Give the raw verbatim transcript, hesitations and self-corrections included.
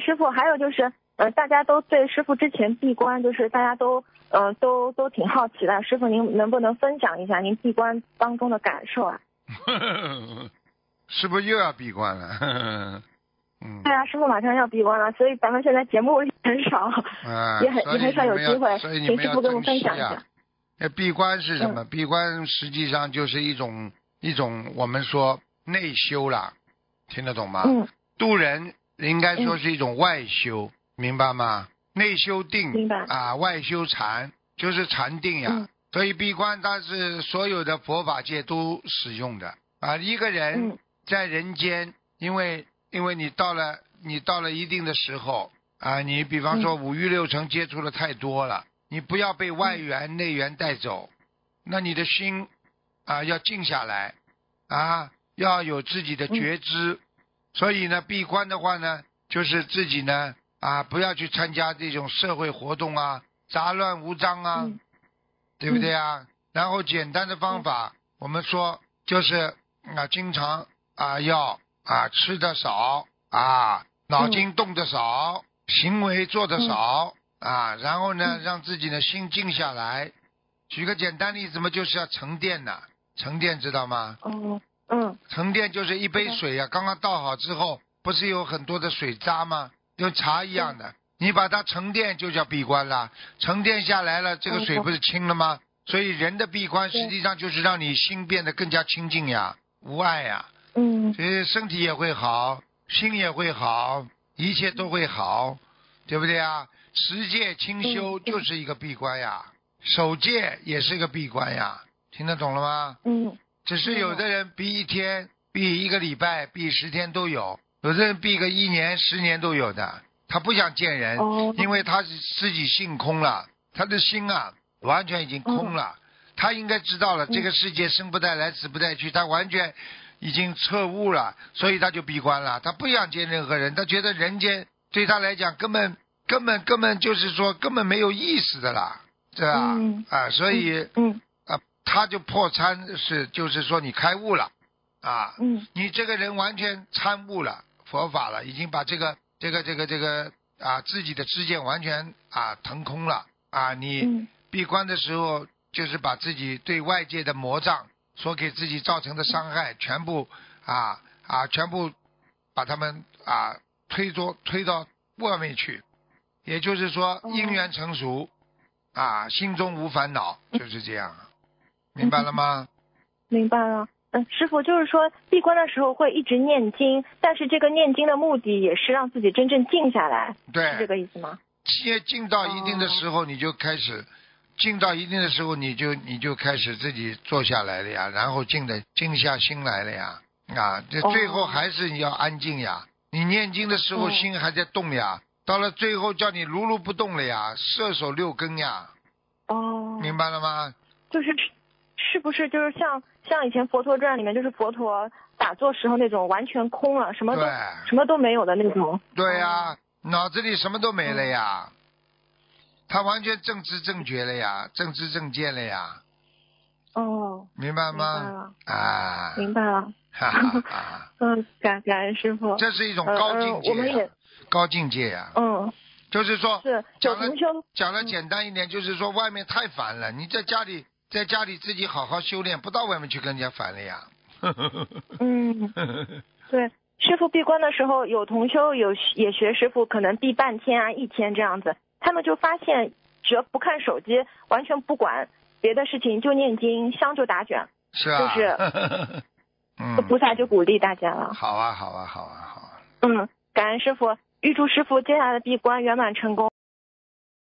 师傅，还有就是，呃，大家都对师傅之前闭关，就是大家都，呃，都都挺好奇的。师傅，您能不能分享一下您闭关当中的感受啊？ 是不是又要闭关了？嗯。 对啊，师傅马上要闭关了，所以咱们现在节目很少， 啊、 也很也很少有机会， 所以你请师们要傅跟我们分珍惜啊享一下。 那闭关是什么？ 嗯、 闭关实际上就是一种一种我们说内修啦，听得懂吗？ 嗯。 渡人应该说是一种外修，嗯、明白吗？内修定， 明白啊，外修禅，就是禅定呀。 嗯、 所以闭关它是所有的佛法界都使用的啊。一个人在人间，嗯、因为因为你到了你到了一定的时候啊，你比方说五欲六尘接触的太多了。你不要被外缘、内缘带走，那你的心啊要静下来啊，要有自己的觉知。所以呢，闭关的话呢，就是自己呢啊不要去参加这种社会活动啊，杂乱无章啊， 嗯、 对不对啊？然后简单的方法，我们说就是啊，经常啊要啊吃的少啊，脑筋动的少，行为做的少。啊，然后呢， 嗯、 让自己的心静下来。举个简单例子嘛，就是要沉淀呐。沉淀知道吗？ 哦，嗯。 沉淀就是一杯水啊，刚刚倒好之后，不是有很多的水渣吗？就茶一样的，嗯、你把它沉淀就叫闭关了。沉淀下来了，这个水不是清了吗？所以人的闭关实际上就是让你心变得更加清净呀，无碍呀。 嗯。 所以身体也会好，心也会好，一切都会好，对不对啊？持戒清修就是一个闭关呀，守戒也是一个闭关呀，听得懂了吗？ 嗯。 只是有的人闭一天、闭一个礼拜、闭十天都有，有的人闭个一年、十年都有的。他不想见人， 哦、 因为他是自己性空了，他的心啊完全已经空了。嗯、他应该知道了，这个世界生不带来，死不带去，他完全已经彻悟了，所以他就闭关了。他不想见任何人，他觉得人间对他来讲根本。根本根本就是说根本没有意思的啦，是吧？ 嗯、 啊，所以嗯啊，他就破参是就是说你开悟了啊， 嗯， 你这个人完全参悟了佛法了，已经把这个这个这个这个啊自己的知见完全啊腾空了啊，你闭关的时候就是把自己对外界的魔障所给自己造成的伤害全部啊啊全部把他们啊推着推到外面去。也就是说因缘成熟、哦、啊，心中无烦恼，就是这样，明白了吗？ 明白了。嗯，师父就是说闭关的时候会一直念经，但是这个念经的目的也是让自己真正静下来， 对， 是这个意思吗？ 静到一定的时候你就开始、哦、静到一定的时候你就你就开始自己坐下来了呀，然后静的静下心来了呀，啊，这最后还是你要安静呀、哦、你念经的时候心还在动呀、哦，到了最后叫你如如不动了呀，射手六根呀。 哦， 明白了吗？ 就是是不是就是像像以前佛陀传里面，就是佛陀打坐时候那种完全空了，什么都什么都没有的那种。 对呀、哦，脑子里什么都没了呀，嗯、他完全正知正觉了呀，正知正见了呀。 哦， 明白吗？ 明白了啊， 明白了。 哈哈哈。 嗯，感感恩师父。 这是一种高境界、啊呃、我们也高境界呀、啊。 嗯， 就是说， 是讲了讲了简单一点，就是说外面太烦了，你在家里在家里自己好好修炼，不到外面去跟人家烦了呀。 嗯，对，师父闭关的时候，有同修有也学师父，可能闭半天啊一天这样子，他们就发现只要不看手机，完全不管别的事情，就念经，香就打卷。 是啊。 就是。嗯，菩萨就鼓励大家了。 好啊，好啊，好啊，好啊。 嗯，感恩师父，预祝师父接下来的闭关圆满成功。